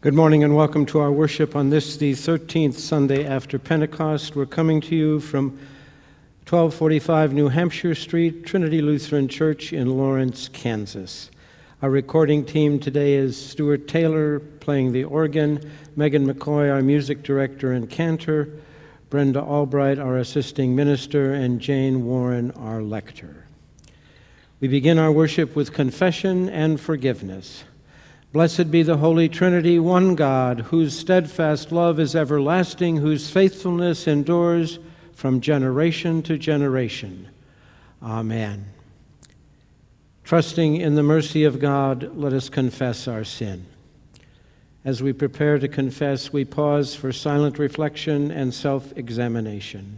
Good morning and welcome to our worship on this, the 13th Sunday after Pentecost. We're coming to you from 1245 New Hampshire Street, Trinity Lutheran Church in Lawrence, Kansas. Our recording team today is Stuart Taylor playing the organ, Megan McCoy, our music director and cantor, Brenda Albright, our assisting minister, and Jane Warren, our lector. We begin our worship with confession and forgiveness. Blessed be the Holy Trinity, one God, whose steadfast love is everlasting, whose faithfulness endures from generation to generation. Amen. Trusting in the mercy of God, let us confess our sin. As we prepare to confess, we pause for silent reflection and self-examination.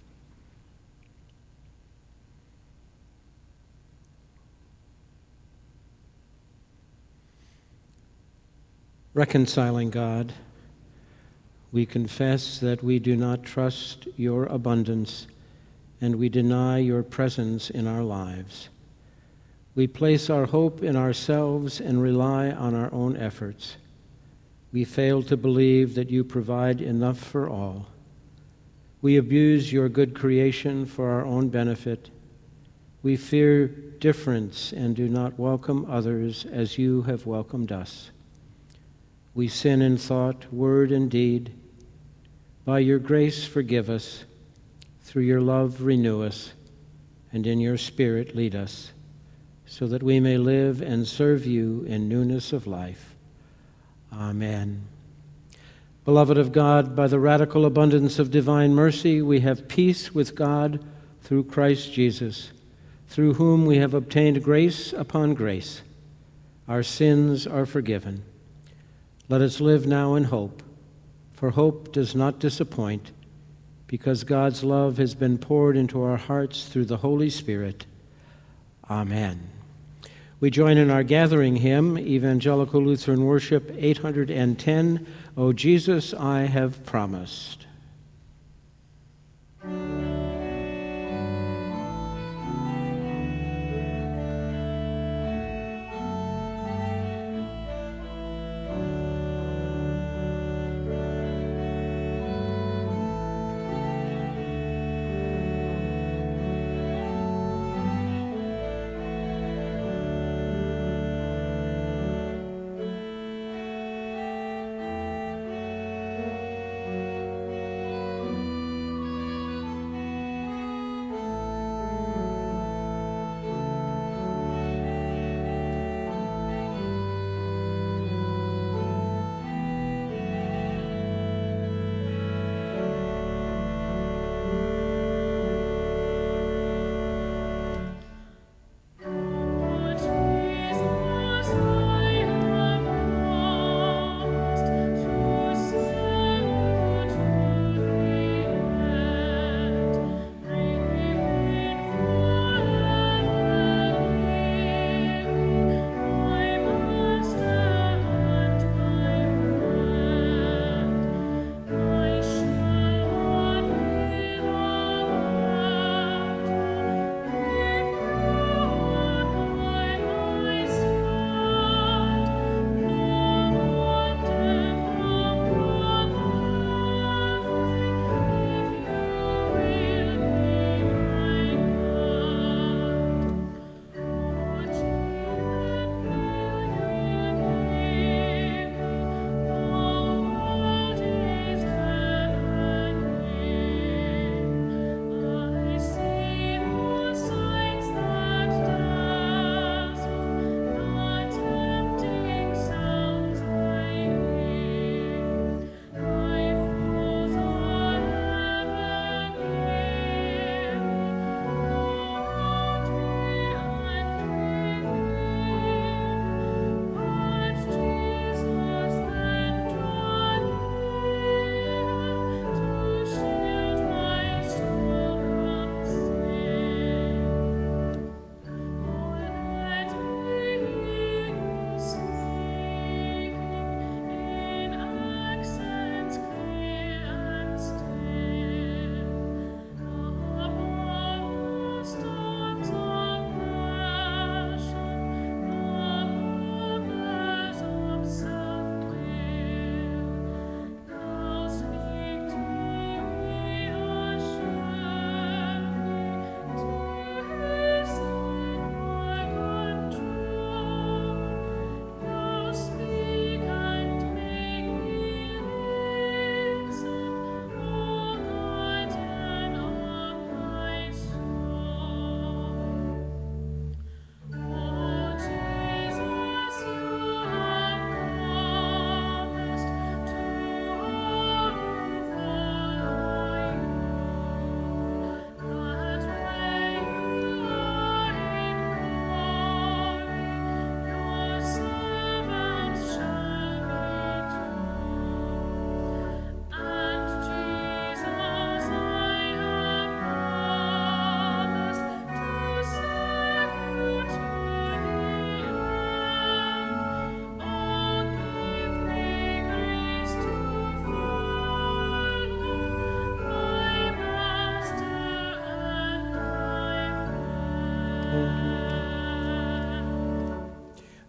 Reconciling God, we confess that we do not trust your abundance and we deny your presence in our lives. We place our hope in ourselves and rely on our own efforts. We fail to believe that you provide enough for all. We abuse your good creation for our own benefit. We fear difference and do not welcome others as you have welcomed us. We sin in thought, word, and deed. By your grace, forgive us. Through your love, renew us. And in your Spirit, lead us, so that we may live and serve you in newness of life. Amen. Beloved of God, by the radical abundance of divine mercy, we have peace with God through Christ Jesus, through whom we have obtained grace upon grace. Our sins are forgiven. Let us live now in hope, for hope does not disappoint, because God's love has been poured into our hearts through the Holy Spirit. Amen. We join in our gathering hymn, Evangelical Lutheran Worship 810, O Jesus, I have promised.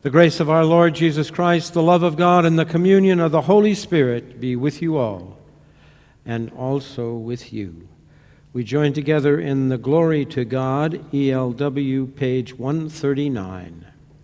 The grace of our Lord Jesus Christ, the love of God, and the communion of the Holy Spirit be with you all, and also with you. We join together in the Glory to God, ELW, page 139.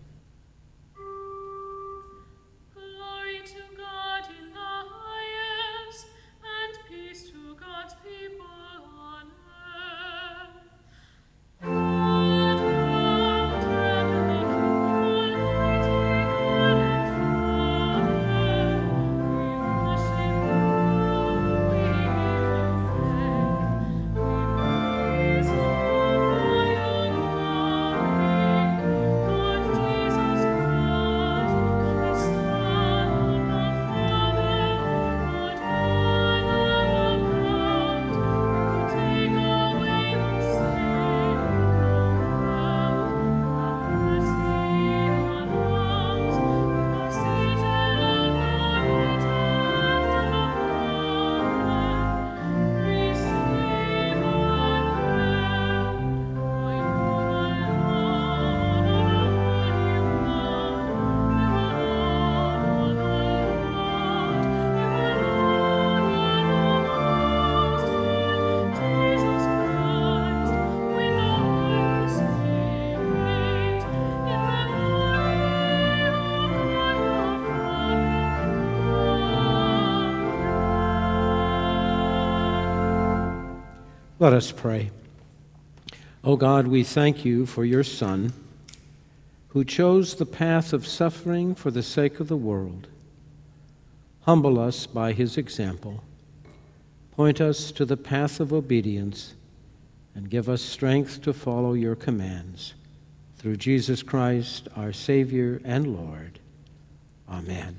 Let us pray. O God, we thank you for your Son, who chose the path of suffering for the sake of the world. Humble us by his example. Point us to the path of obedience, and give us strength to follow your commands. Through Jesus Christ, our Savior and Lord. Amen.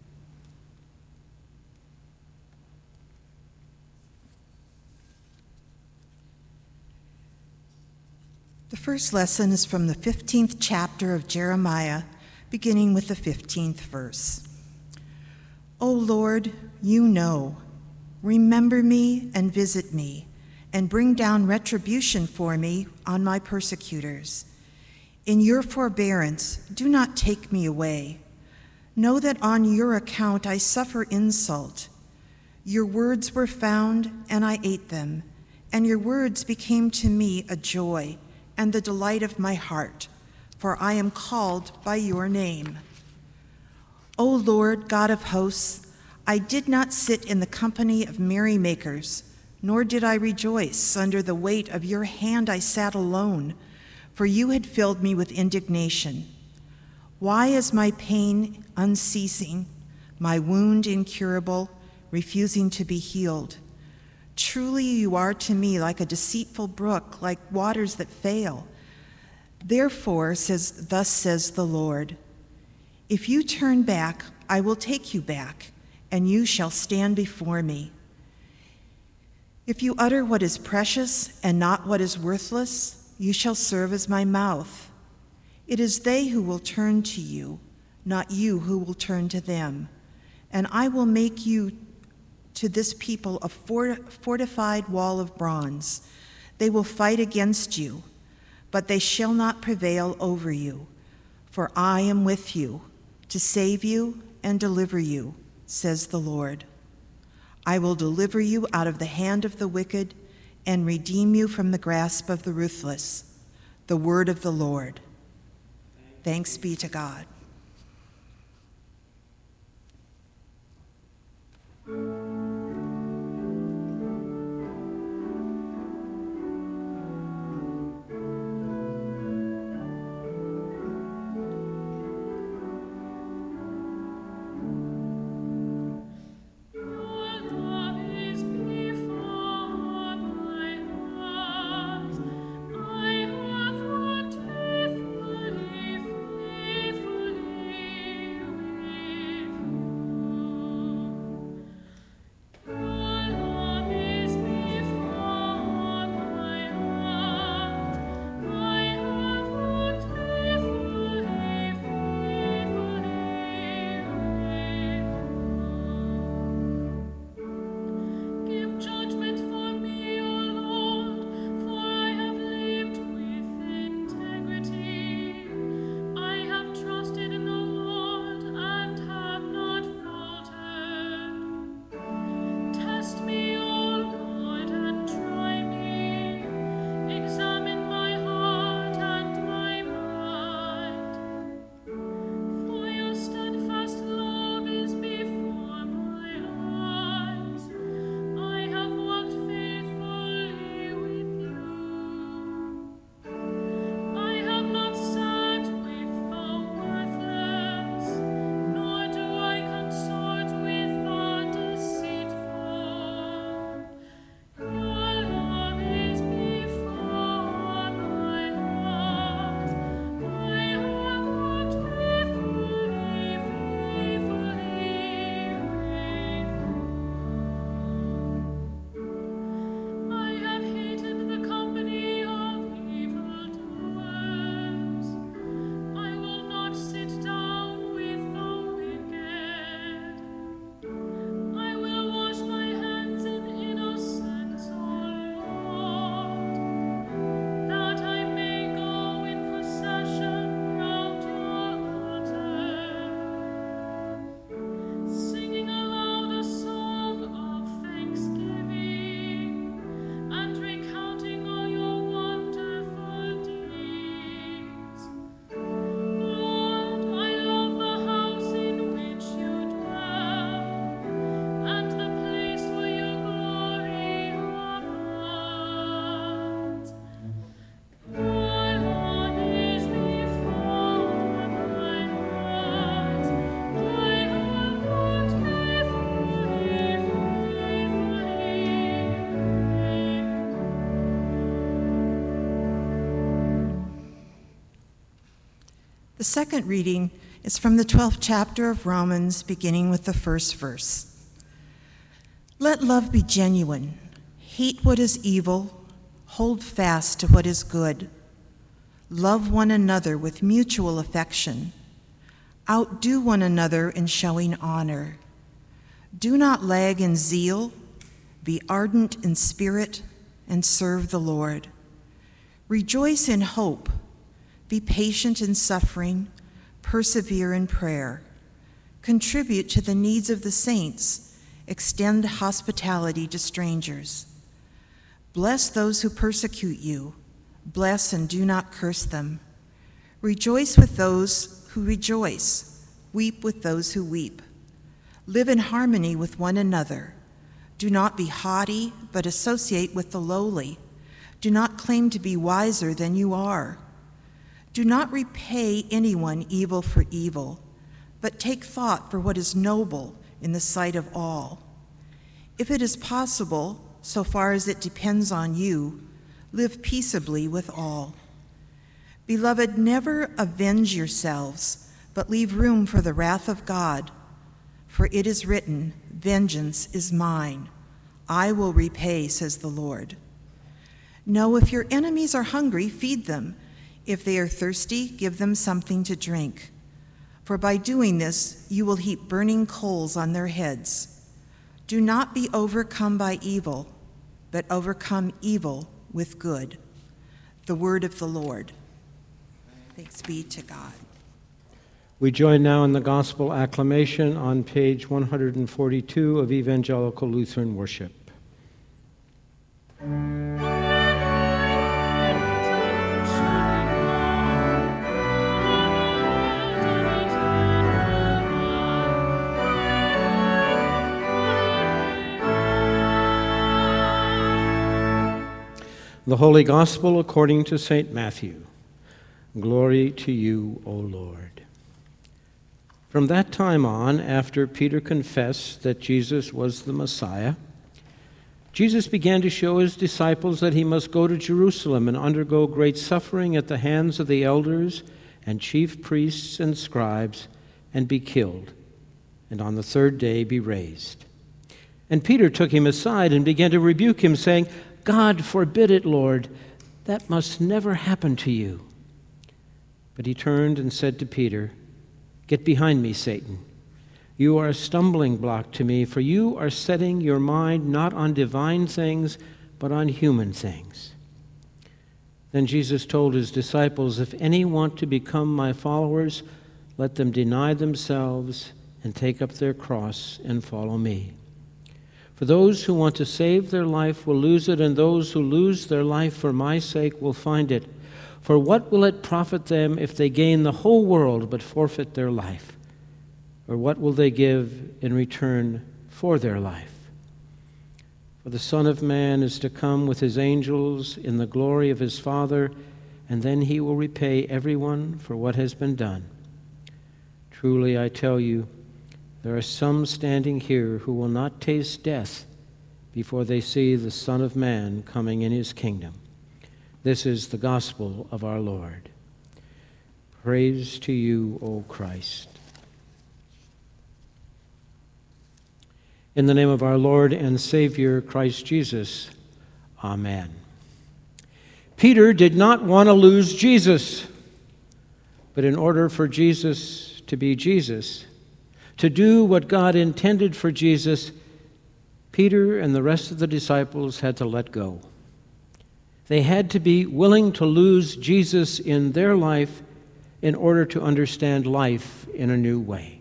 The first lesson is from the 15th chapter of Jeremiah, beginning with the 15th verse. O Lord, you know, remember me and visit me, and bring down retribution for me on my persecutors. In your forbearance, do not take me away. Know that on your account I suffer insult. Your words were found, and I ate them, and your words became to me a joy and the delight of my heart, for I am called by your name. O Lord, God of hosts, I did not sit in the company of merrymakers, nor did I rejoice. Under the weight of your hand I sat alone, for you had filled me with indignation. Why is my pain unceasing, my wound incurable, refusing to be healed? Truly you are to me like a deceitful brook, like waters that fail. Therefore, thus says the Lord, if you turn back, I will take you back, and you shall stand before me. If you utter what is precious and not what is worthless, you shall serve as my mouth. It is they who will turn to you, not you who will turn to them. And I will make you to this people a fortified wall of bronze. They will fight against you, but they shall not prevail over you. For I am with you to save you and deliver you, says the Lord. I will deliver you out of the hand of the wicked and redeem you from the grasp of the ruthless. The word of the Lord. Thanks be to God. I have walked faithfully The second reading is from the 12th chapter of Romans, beginning with the first verse. Let love be genuine. Hate what is evil. Hold fast to what is good. Love one another with mutual affection. Outdo one another in showing honor. Do not lag in zeal. Be ardent in spirit and serve the Lord. Rejoice in hope. Be patient in suffering. Persevere in prayer. Contribute to the needs of the saints. Extend hospitality to strangers. Bless those who persecute you. Bless and do not curse them. Rejoice with those who rejoice. Weep with those who weep. Live in harmony with one another. Do not be haughty, but associate with the lowly. Do not claim to be wiser than you are. Do not repay anyone evil for evil, but take thought for what is noble in the sight of all. If it is possible, so far as it depends on you, live peaceably with all. Beloved, never avenge yourselves, but leave room for the wrath of God. For it is written, "Vengeance is mine. I will repay," says the Lord. No, if your enemies are hungry, feed them. If they are thirsty, give them something to drink. For by doing this, you will heap burning coals on their heads. Do not be overcome by evil, but overcome evil with good. The word of the Lord. Thanks be to God. We join now in the gospel acclamation on page 142 of Evangelical Lutheran Worship. The Holy Gospel according to St. Matthew. Glory to you, O Lord. From that time on, after Peter confessed that Jesus was the Messiah, Jesus began to show his disciples that he must go to Jerusalem and undergo great suffering at the hands of the elders and chief priests and scribes and be killed, and on the third day be raised. And Peter took him aside and began to rebuke him, saying, "God forbid it, Lord, that must never happen to you." But he turned and said to Peter, "Get behind me, Satan. You are a stumbling block to me, for you are setting your mind not on divine things, but on human things." Then Jesus told his disciples, "If any want to become my followers, let them deny themselves and take up their cross and follow me. For those who want to save their life will lose it, and those who lose their life for my sake will find it. For what will it profit them if they gain the whole world but forfeit their life? Or what will they give in return for their life? For the Son of Man is to come with his angels in the glory of his Father, and then he will repay everyone for what has been done. Truly, I tell you, there are some standing here who will not taste death before they see the Son of Man coming in his kingdom." This is the gospel of our Lord. Praise to you, O Christ. In the name of our Lord and Savior, Christ Jesus, amen. Peter did not want to lose Jesus, but in order for Jesus to be Jesus, to do what God intended for Jesus, Peter and the rest of the disciples had to let go. They had to be willing to lose Jesus in their life in order to understand life in a new way.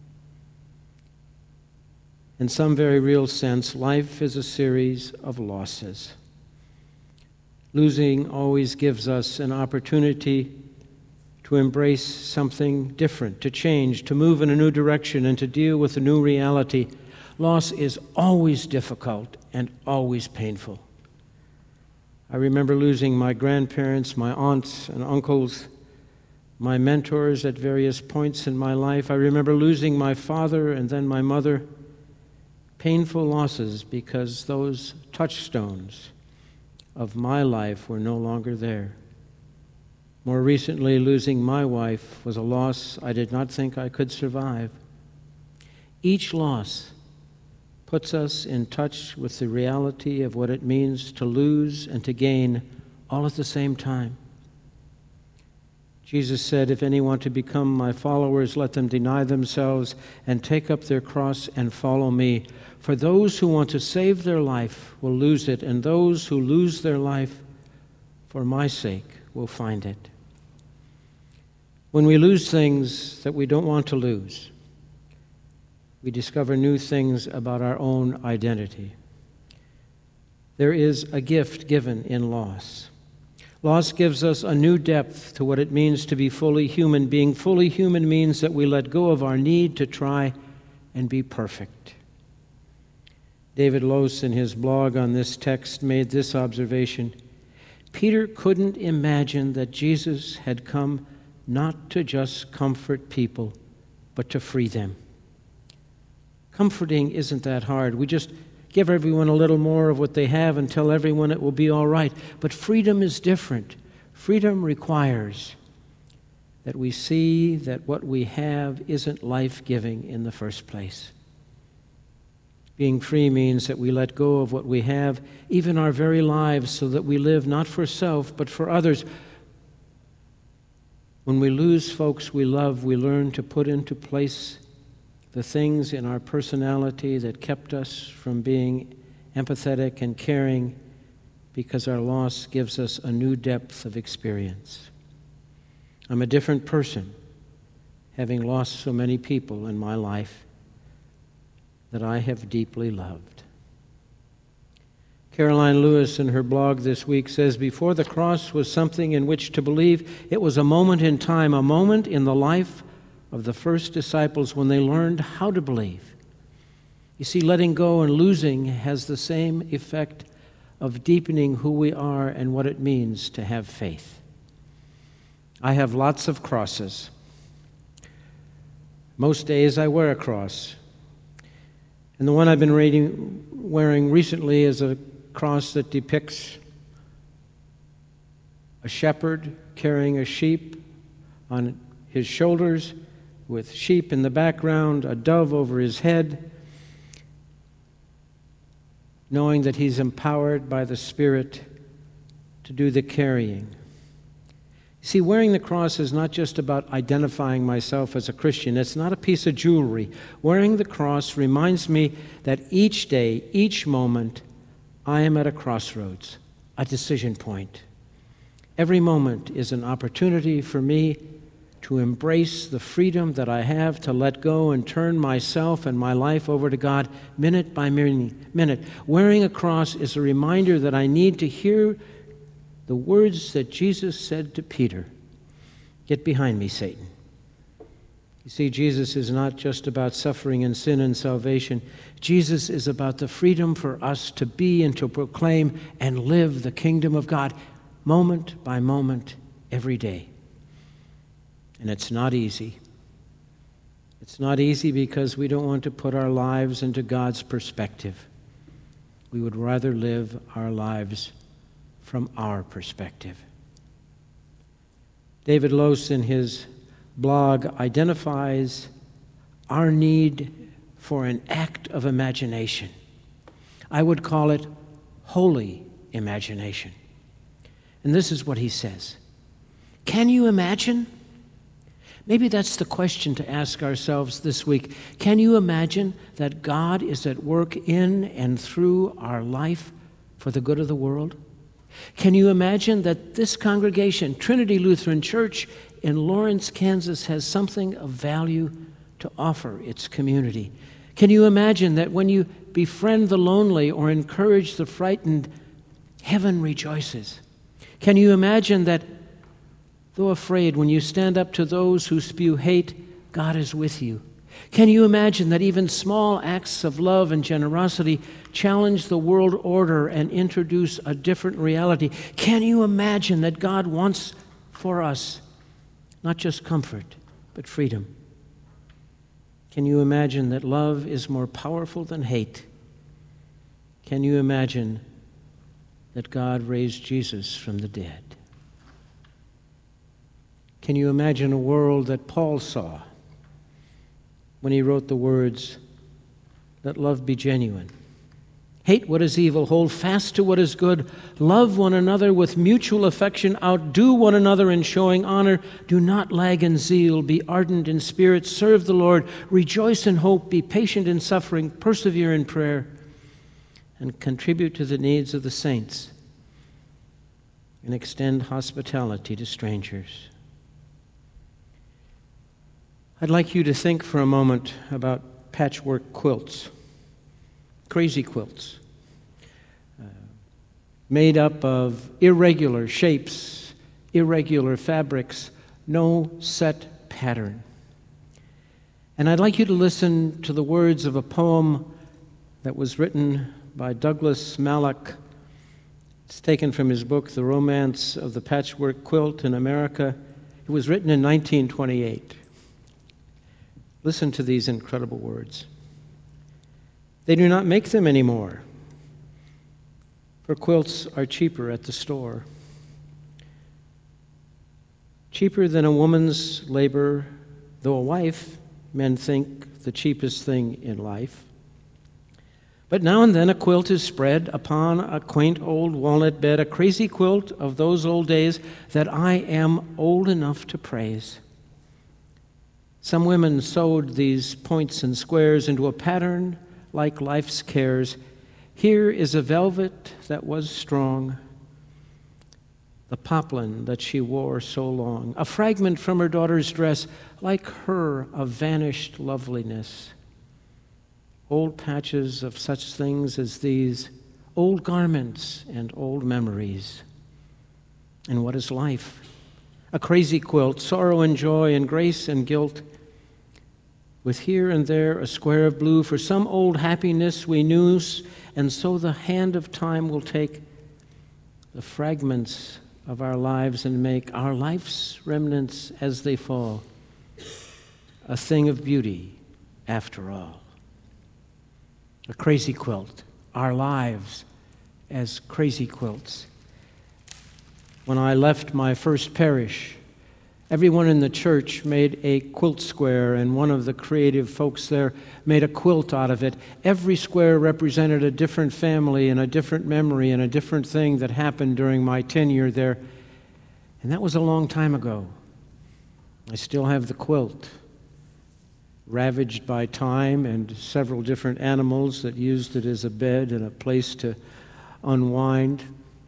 In some very real sense, life is a series of losses. Losing always gives us an opportunity to embrace something different, to change, to move in a new direction, and to deal with a new reality. Loss is always difficult and always painful. I remember losing my grandparents, my aunts and uncles, my mentors at various points in my life. I remember losing my father and then my mother. Painful losses because those touchstones of my life were no longer there. More recently, losing my wife was a loss I did not think I could survive. Each loss puts us in touch with the reality of what it means to lose and to gain all at the same time. Jesus said, "If any want to become my followers, let them deny themselves and take up their cross and follow me. For those who want to save their life will lose it, and those who lose their life for my sake will find it." When we lose things that we don't want to lose, we discover new things about our own identity. There is a gift given in loss. Loss gives us a new depth to what it means to be fully human. Being fully human means that we let go of our need to try and be perfect. David Lose, in his blog on this text, made this observation: Peter couldn't imagine that Jesus had come not to just comfort people, but to free them. Comforting isn't that hard. We just give everyone a little more of what they have and tell everyone it will be all right. But freedom is different. Freedom requires that we see that what we have isn't life-giving in the first place. Being free means that we let go of what we have, even our very lives, so that we live not for self, but for others. When we lose folks we love, we learn to put into place the things in our personality that kept us from being empathetic and caring, because our loss gives us a new depth of experience. I'm a different person, having lost so many people in my life that I have deeply loved. Caroline Lewis, in her blog this week, says, "Before the cross was something in which to believe, it was a moment in time, a moment in the life of the first disciples when they learned how to believe." You see, letting go and losing has the same effect of deepening who we are and what it means to have faith. I have lots of crosses. Most days I wear a cross. And the one I've been wearing recently is a cross that depicts a shepherd carrying a sheep on his shoulders, with sheep in the background, a dove over his head, knowing that he's empowered by the Spirit to do the carrying. You see, wearing the cross is not just about identifying myself as a Christian. It's not a piece of jewelry. Wearing the cross reminds me that each day, each moment, I am at a crossroads, a decision point. Every moment is an opportunity for me to embrace the freedom that I have to let go and turn myself and my life over to God minute by minute. Wearing a cross is a reminder that I need to hear the words that Jesus said to Peter, "Get behind me, Satan." You see, Jesus is not just about suffering and sin and salvation. Jesus is about the freedom for us to be and to proclaim and live the kingdom of God moment by moment, every day. And it's not easy. It's not easy because we don't want to put our lives into God's perspective. We would rather live our lives from our perspective. David Lose, in his blog, identifies our need for an act of imagination. I would call it holy imagination. And this is what he says: can you imagine? Maybe that's the question to ask ourselves this week. Can you imagine that God is at work in and through our life for the good of the world? Can you imagine that this congregation, Trinity Lutheran Church in Lawrence, Kansas, has something of value to offer its community? Can you imagine that when you befriend the lonely or encourage the frightened, heaven rejoices? Can you imagine that, though afraid, when you stand up to those who spew hate, God is with you? Can you imagine that even small acts of love and generosity challenge the world order and introduce a different reality? Can you imagine that God wants for us not just comfort, but freedom? Can you imagine that love is more powerful than hate? Can you imagine that God raised Jesus from the dead? Can you imagine a world that Paul saw when he wrote the words, "Let love be genuine. Hate what is evil, hold fast to what is good, love one another with mutual affection, outdo one another in showing honor, do not lag in zeal, be ardent in spirit, serve the Lord, rejoice in hope, be patient in suffering, persevere in prayer, and contribute to the needs of the saints, and extend hospitality to strangers." I'd like you to think for a moment about patchwork quilts. Crazy quilts, made up of irregular shapes, irregular fabrics, no set pattern. And I'd like you to listen to the words of a poem that was written by Douglas Malloch. It's taken from his book, The Romance of the Patchwork Quilt in America. It was written in 1928. Listen to these incredible words. They do not make them anymore, for quilts are cheaper at the store. Cheaper than a woman's labor, though a wife, men think, the cheapest thing in life. But now and then a quilt is spread upon a quaint old walnut bed, a crazy quilt of those old days that I am old enough to praise. Some women sewed these points and squares into a pattern like life's cares. Here is a velvet that was strong, the poplin that she wore so long, a fragment from her daughter's dress, like her, a vanished loveliness. Old patches of such things as these, old garments and old memories. And what is life? A crazy quilt, sorrow and joy and grace and guilt, with here and there a square of blue for some old happiness we knew, and so the hand of time will take the fragments of our lives and make our life's remnants as they fall a thing of beauty after all. A crazy quilt, our lives as crazy quilts. When I left my first parish, everyone in the church made a quilt square, and one of the creative folks there made a quilt out of it. Every square represented a different family and a different memory and a different thing that happened during my tenure there. And that was a long time ago. I still have the quilt, ravaged by time and several different animals that used it as a bed and a place to unwind.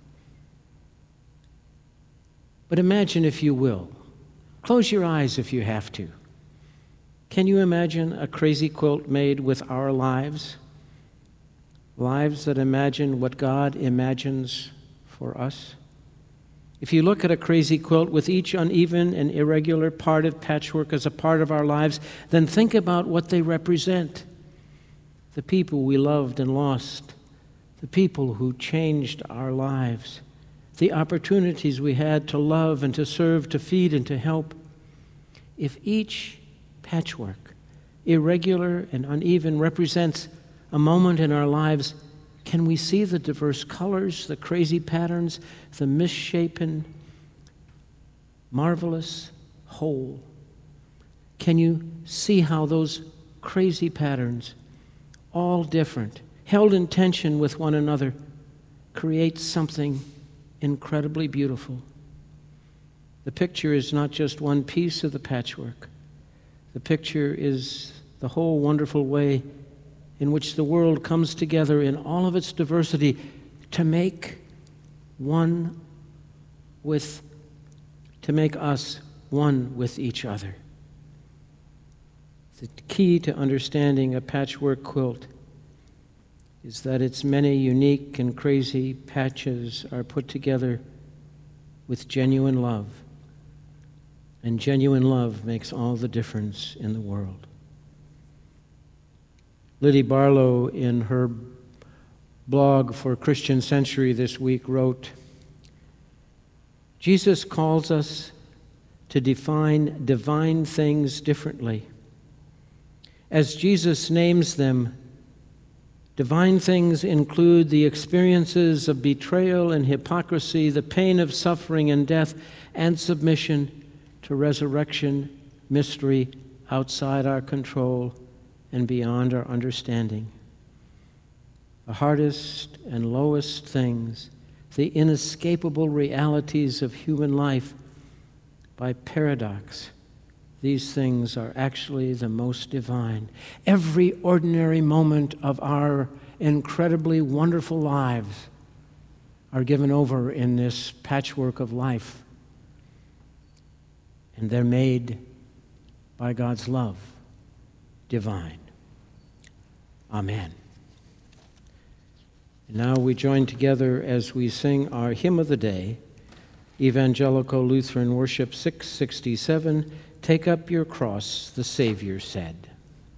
But imagine, if you will, close your eyes if you have to. Can you imagine a crazy quilt made with our lives? Lives that imagine what God imagines for us? If you look at a crazy quilt with each uneven and irregular part of patchwork as a part of our lives, then think about what they represent. The people we loved and lost, the people who changed our lives, the opportunities we had to love and to serve, to feed and to help. If each patchwork, irregular and uneven, represents a moment in our lives, can we see the diverse colors, the crazy patterns, the misshapen, marvelous whole? Can you see how those crazy patterns, all different, held in tension with one another, create something incredibly beautiful? The picture is not just one piece of the patchwork. The picture is the whole wonderful way in which the world comes together in all of its diversity to make us one with each other. The key to understanding a patchwork quilt is that its many unique and crazy patches are put together with genuine love. And genuine love makes all the difference in the world. Liddy Barlow, in her blog for Christian Century this week, wrote, Jesus calls us to define divine things differently. As Jesus names them, divine things include the experiences of betrayal and hypocrisy, the pain of suffering and death, and submission to resurrection mystery outside our control and beyond our understanding. The hardest and lowest things, the inescapable realities of human life, by paradox, these things are actually the most divine. Every ordinary moment of our incredibly wonderful lives are given over in this patchwork of life, and they're made by God's love divine. Amen. And now we join together as we sing our hymn of the day, Evangelical Lutheran Worship 667, "Take up your cross," the Savior said.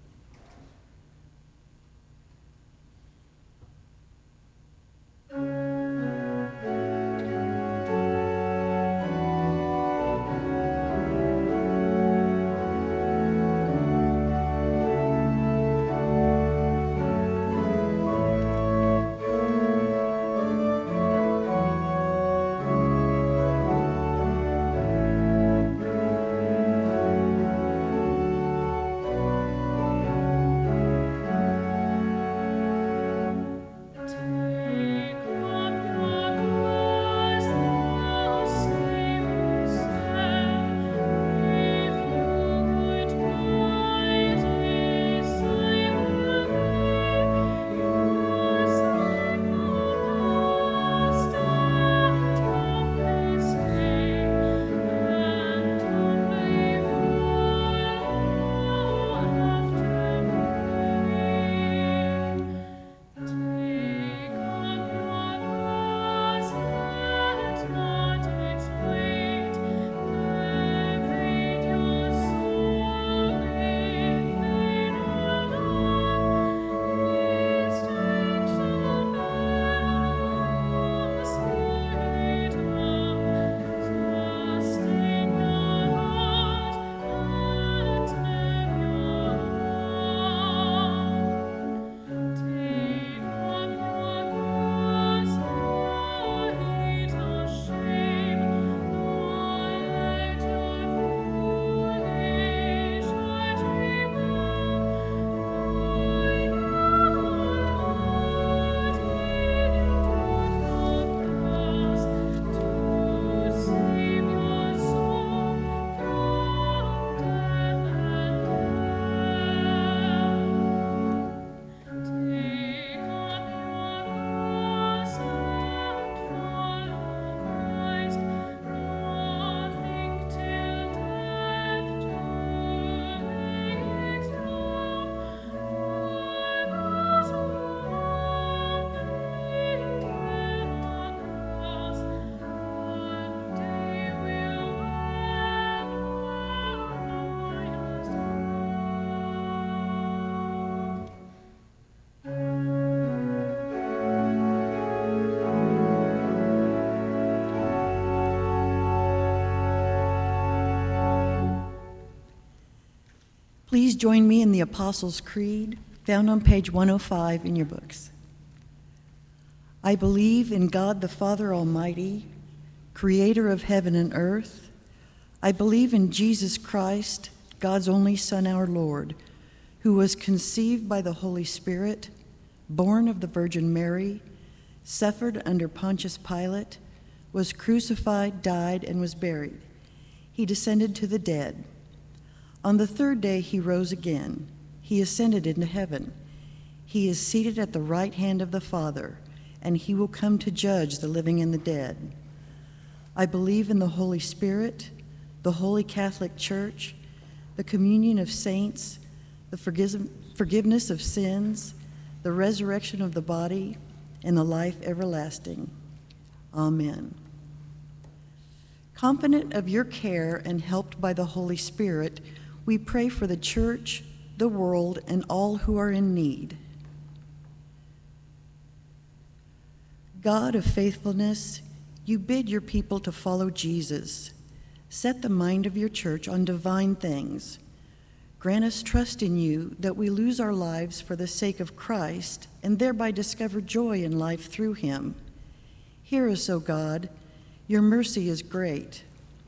Please join me in the Apostles' Creed, found on page 105 in your books. I believe in God the Father Almighty, creator of heaven and earth. I believe in Jesus Christ, God's only Son, our Lord, who was conceived by the Holy Spirit, born of the Virgin Mary, suffered under Pontius Pilate, was crucified, died, and was buried. He descended to the dead. On the third day he rose again. He ascended into heaven. He is seated at the right hand of the Father, and he will come to judge the living and the dead. I believe in the Holy Spirit, the Holy Catholic Church, the communion of saints, the forgiveness of sins, the resurrection of the body, and the life everlasting. Amen. Confident of your care and helped by the Holy Spirit, we pray for the church, the world, and all who are in need. God of faithfulness, you bid your people to follow Jesus. Set the mind of your church on divine things. Grant us trust in you that we lose our lives for the sake of Christ and thereby discover joy in life through him. Hear us, O God. Your mercy is great.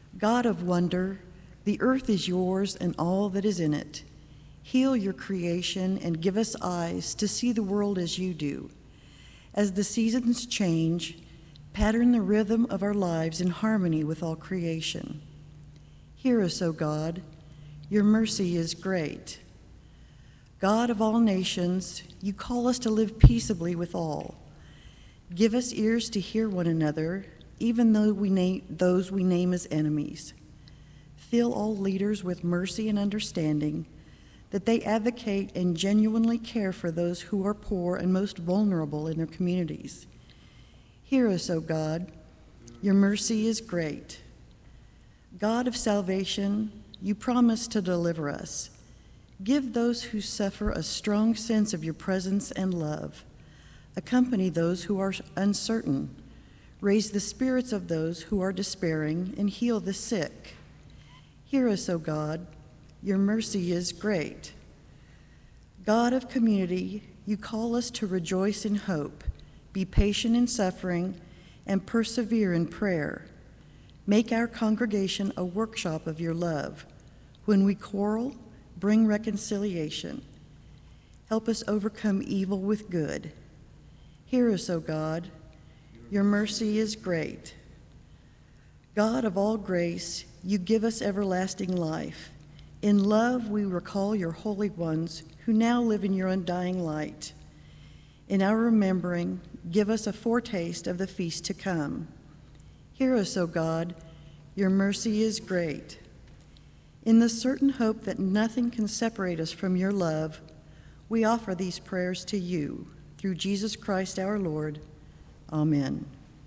God of wonder, the earth is yours and all that is in it. Heal your creation and give us eyes to see the world as you do. As the seasons change, pattern the rhythm of our lives in harmony with all creation. Hear us, O God. Your mercy is great. God of all nations, you call us to live peaceably with all. Give us ears to hear one another, even though those we name as enemies. Fill all leaders with mercy and understanding, that they advocate and genuinely care for those who are poor and most vulnerable in their communities. Hear us, O God. Your mercy is great. God of salvation, you promise to deliver us. Give those who suffer a strong sense of your presence and love. Accompany those who are uncertain. Raise the spirits of those who are despairing and heal the sick. Hear us, O God. Your mercy is great. God of community, you call us to rejoice in hope, be patient in suffering, and persevere in prayer. Make our congregation a workshop of your love. When we quarrel, bring reconciliation. Help us overcome evil with good. Hear us, O God. Your mercy is great. God of all grace, you give us everlasting life. In love, we recall your holy ones who now live in your undying light. In our remembering, give us a foretaste of the feast to come. Hear us, O God. Your mercy is great. In the certain hope that nothing can separate us from your love, we offer these prayers to you, through Jesus Christ our Lord. Amen.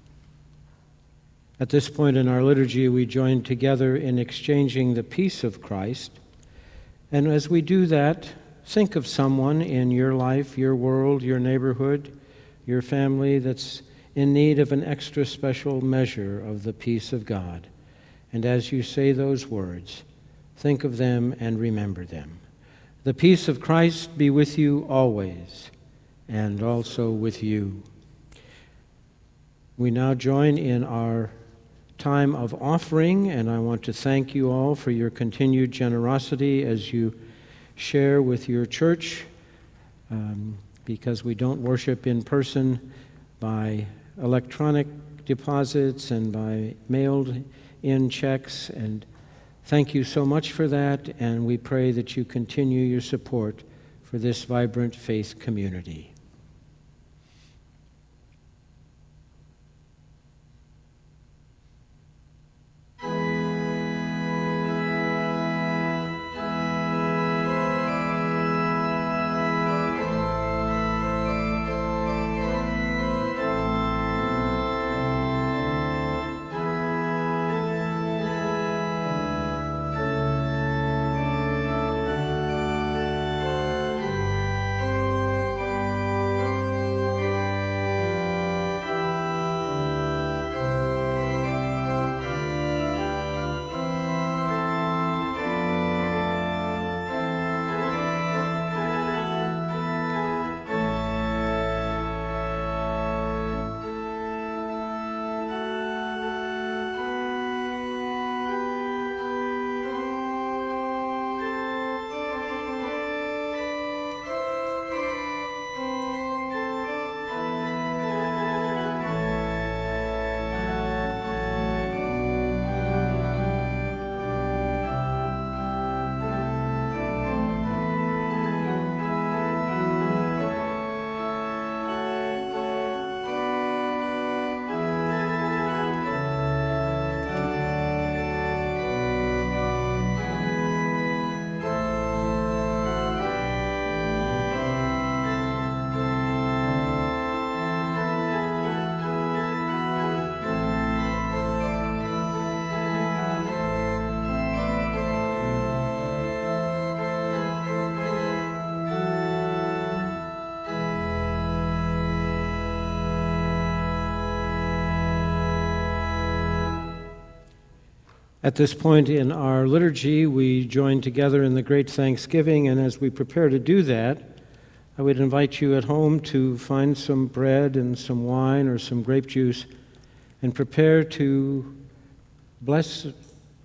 At this point in our liturgy, we join together in exchanging the peace of Christ. And as we do that, think of someone in your life, your world, your neighborhood, your family that's in need of an extra special measure of the peace of God. And as you say those words, think of them and remember them. The peace of Christ be with you always, and also with you. We now join in our time of offering, and I want to thank you all for your continued generosity as you share with your church, because we don't worship in person, by electronic deposits and by mailed-in checks. And thank you so much for that, and we pray that you continue your support for this vibrant faith community. At this point in our liturgy, we join together in the great thanksgiving, and as we prepare to do that, I would invite you at home to find some bread and some wine or some grape juice and prepare to bless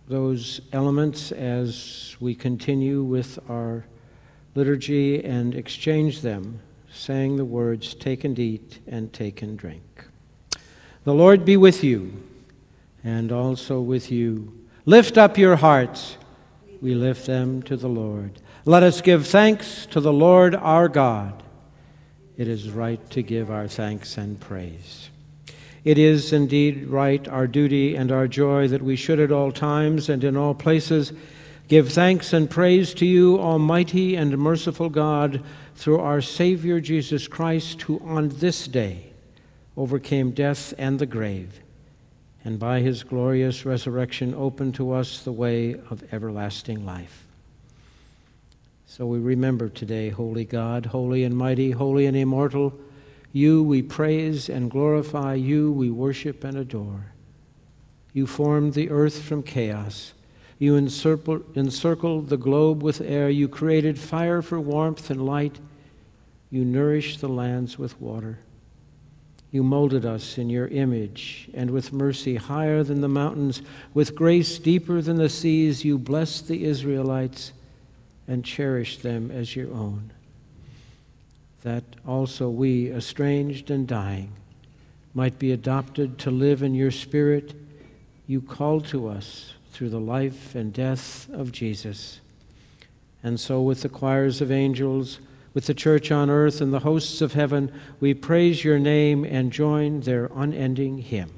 those elements as we continue with our liturgy and exchange them, saying the words, "Take and eat, and take and drink." The Lord be with you, and also with you. Lift up your hearts. We lift them to the Lord. Let us give thanks to the Lord our God. It is right to give our thanks and praise. It is indeed right, our duty and our joy, that we should at all times and in all places give thanks and praise to you, Almighty and merciful God, through our Savior Jesus Christ, who on this day overcame death and the grave, and by his glorious resurrection opened to us the way of everlasting life. So we remember today, holy God, holy and mighty, holy and immortal, you we praise and glorify, you we worship and adore. You formed the earth from chaos. You encircled the globe with air. You created fire for warmth and light. You nourished the lands with water. You molded us in your image, and with mercy higher than the mountains, with grace deeper than the seas, you blessed the Israelites and cherished them as your own, that also we, estranged and dying, might be adopted to live in your Spirit. You called to us through the life and death of Jesus. And so with the choirs of angels, with the church on earth and the hosts of heaven, we praise your name and join their unending hymn.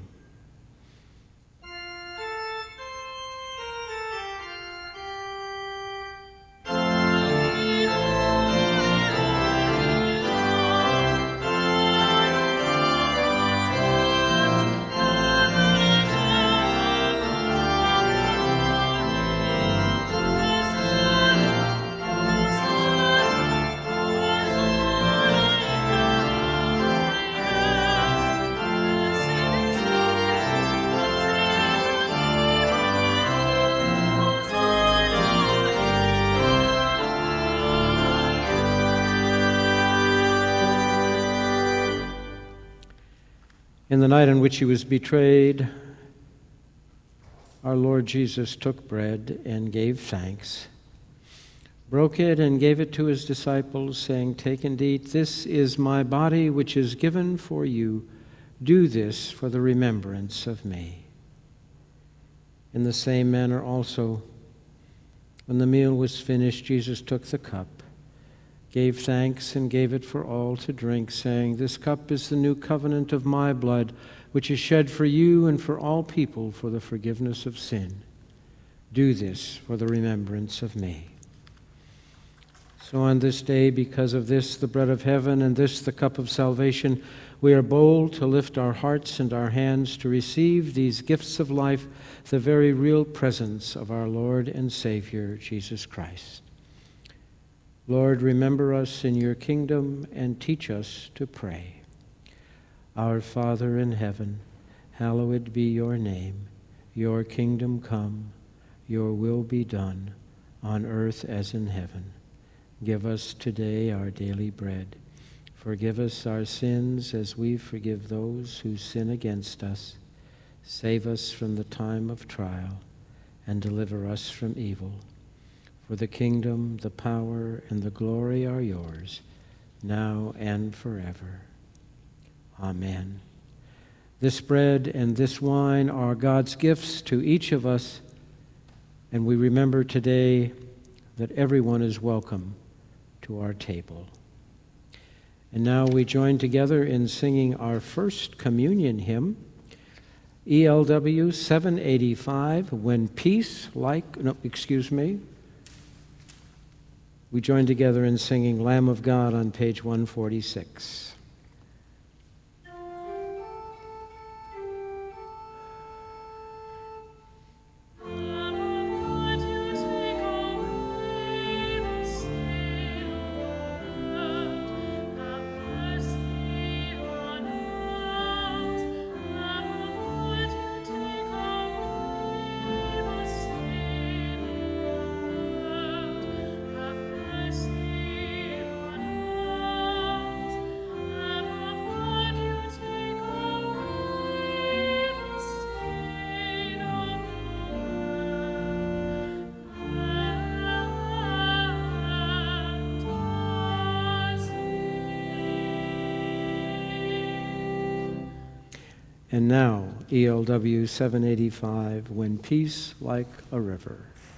In the night in which he was betrayed, our Lord Jesus took bread and gave thanks, broke it and gave it to his disciples, saying, "Take and eat. This is my body, which is given for you. Do this for the remembrance of me." In the same manner also, when the meal was finished, Jesus took the cup, gave thanks, and gave it for all to drink, saying, "This cup is the new covenant of my blood, which is shed for you and for all people for the forgiveness of sin. Do this for the remembrance of me." So on this day, because of this, the bread of heaven, and this, the cup of salvation, we are bold to lift our hearts and our hands to receive these gifts of life, the very real presence of our Lord and Savior, Jesus Christ. Lord, remember us in your kingdom and teach us to pray. Our Father in heaven, hallowed be your name. Your kingdom come, your will be done, on earth as in heaven. Give us today our daily bread. Forgive us our sins as we forgive those who sin against us. Save us from the time of trial and deliver us from evil. For the kingdom, the power, and the glory are yours, now and forever. Amen. This bread and this wine are God's gifts to each of us, and we remember today that everyone is welcome to our table. And now we join together in singing our first communion hymn, ELW 785, We join together in singing Lamb of God on page 146. And now, ELW 785, When Peace Like a River.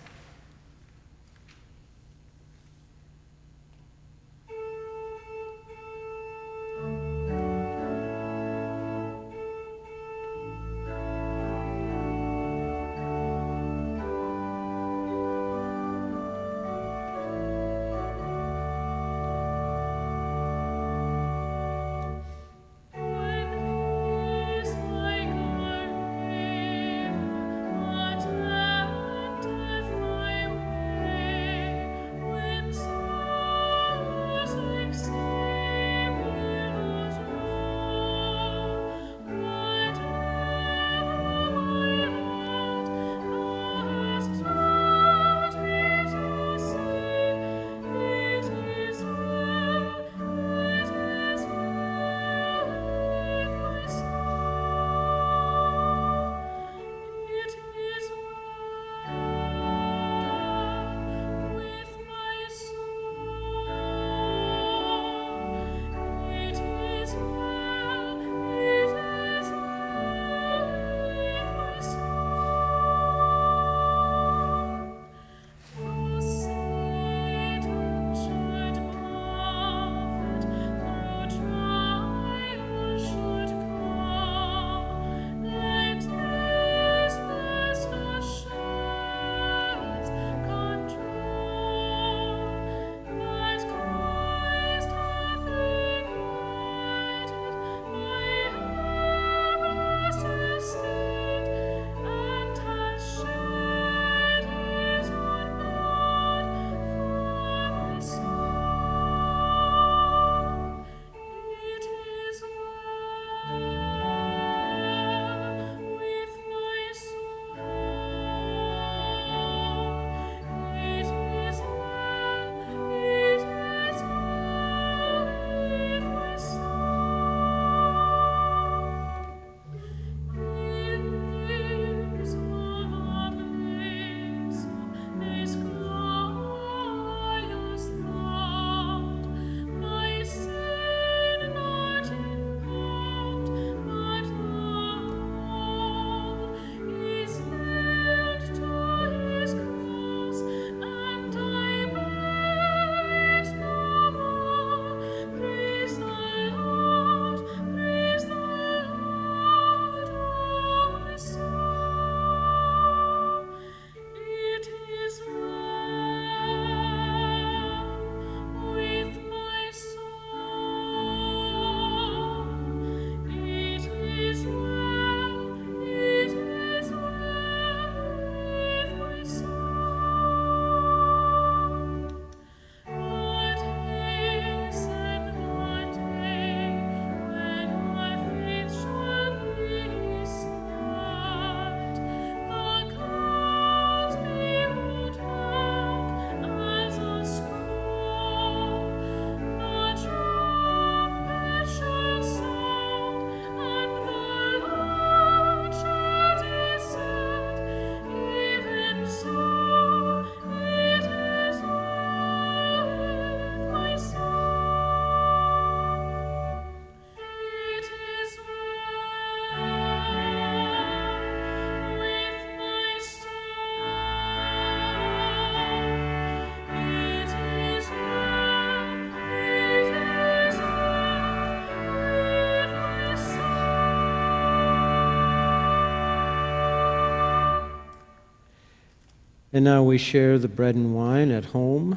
And now we share the bread and wine at home,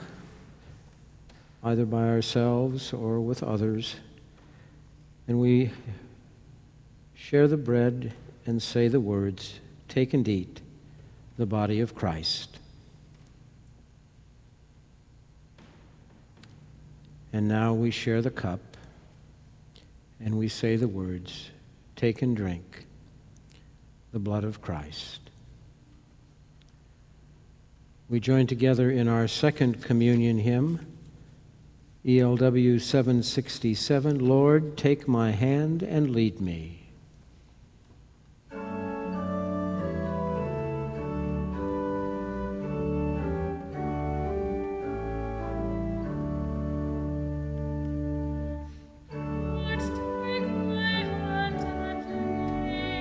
either by ourselves or with others. And we share the bread and say the words, "Take and eat, the body of Christ." And now we share the cup and we say the words, "Take and drink, the blood of Christ." We join together in our second communion hymn, ELW 767, "Lord, take my hand and lead me." Lord, take my hand and lead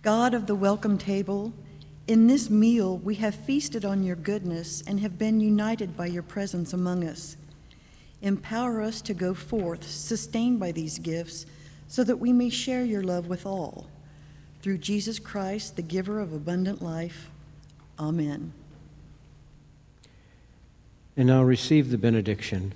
God of the welcome table, in this meal we have feasted on your goodness and have been united by your presence among us. Empower us to go forth, sustained by these gifts, so that we may share your love with all. Through Jesus Christ, the giver of abundant life. Amen. And now receive the benediction.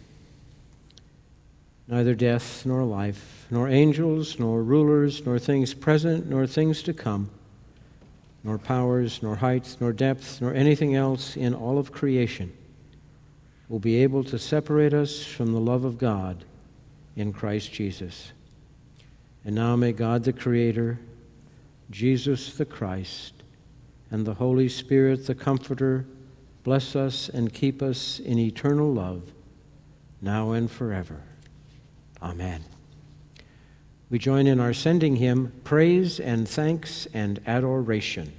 Neither death nor life, nor angels, nor rulers, nor things present, nor things to come, nor powers, nor height, nor depth, nor anything else in all of creation will be able to separate us from the love of God in Christ Jesus. And now may God the Creator, Jesus the Christ, and the Holy Spirit the Comforter bless us and keep us in eternal love, now and forever. Amen. We join in our sending hymn, Praise and Thanks and Adoration.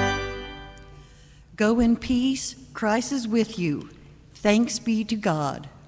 Go in peace. Christ is with you. Thanks be to God.